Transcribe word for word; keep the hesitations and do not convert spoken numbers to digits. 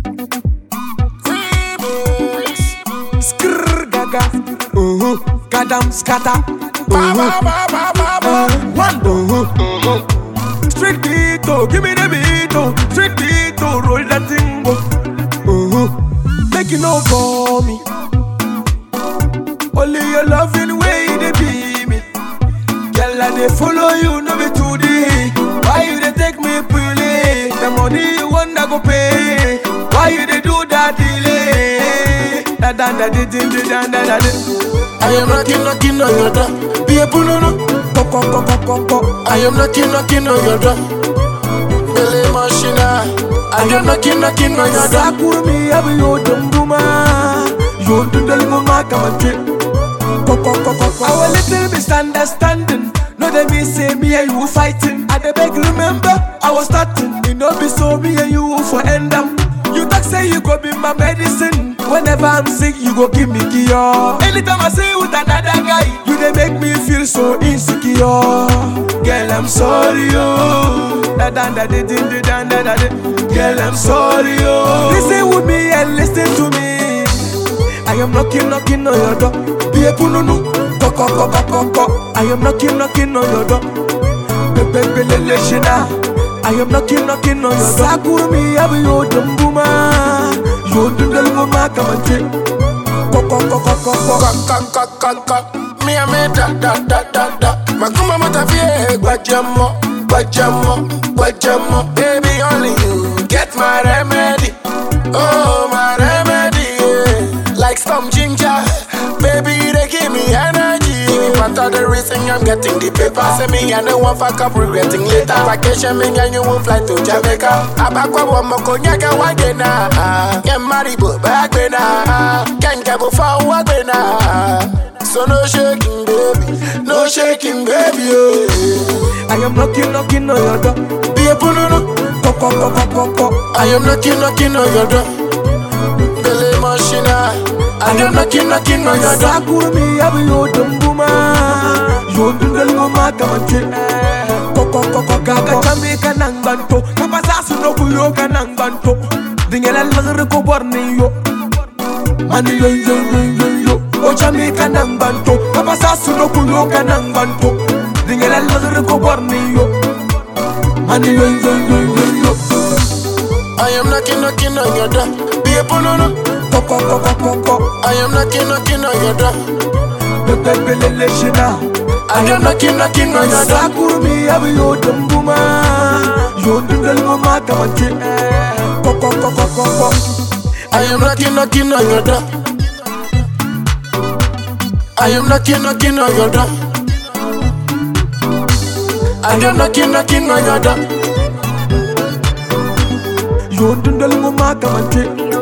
Remix. Skrrr gaga. Uh-huh. Gadam scatter. Uh-huh. One uh-huh. Street beat, oh, give me the beat, oh. Street beat, oh, roll that thing, oh. Uh-huh. Make you know for me. Only your loving way they be me. Girl, I they follow you, no be to the. Why you they take me pulling? The money you want I go pay. Why you they do that delay? Da da da da da da da da da. I am knocking, knocking on your door. Be a punono. Ko ko ko ko ko ko. I am knocking, knocking on your door. Billy Machina. I am knocking, knocking on your door. Sakurumi abu yo dumbuma. Yo dundal mama kamante. Ko ko ko ko ko. Our little misunderstanding. No they me say me and you fighting. I dey beg remember I was starting. You know be so me and you for end up. You talk say you go be my medicine. Whenever I'm sick, you go give me cure. Anytime I see you with another guy, you they make me feel so insecure. Girl, I'm sorry, oh. Da da da da da da da da da. Girl, I'm sorry, oh. Listen with me and listen to me. I am knocking, knocking on your door. Be a pununu, ko ko ko ko ko ko. I am knocking, knocking on your door. Baby, baby, leshina. I am knocking, knocking on your door. Sakurumi abu yo dumbuma. Yo dundal mama kamante. Ko ko ko ko ko ko. Ka ka ka ka. Me a me da da da da da. Makuma matafie guajamo, guajamo, guajamo. Baby only you get my remedy. Oh my remedy, yeah. Like some ginger. Baby they give me energy. Part of the reason I'm getting the paper. Say me and the one fuck up regretting later. Vacation me and you won't fly to Jamaica. Abakwa wamo konyaka wagena. Get married but bagbena. Can't get before wagena. So no shaking baby, no shaking baby. Oh. I am knocking, knocking on your door. Be a punono. Ko ko ko ko ko ko. I am knocking, knocking on your door. Billy Machina. I am knocking, knocking on your door. Sakurumi abu yo dumbuma. Yo dundal mama kamante. Ko ko ko ko gaga chami kanang banto. Kapasa suno kuyo kanang banto. Dingela lagre ko borni yo. Mani yo yo yo yo yo. O chami kanang banto. Kapasa suno kuyo kanang banto. Dingela lagre ko borni yo. Mani yo yo yo yo yo. I am knocking, knocking on your door. Be a punono. Ko ko ko ko ko ko. I am knocking, knocking on your door. Baby, leshina. I am knocking, knocking on your door. Sakurumi abu yo dumbuma. Yo dundal mama kamante. Ko ko ko ko ko ko. I am knocking, knocking on your door. I am knocking, knocking on your door. I am knocking, knocking on your door. Yo dundal mama kamante.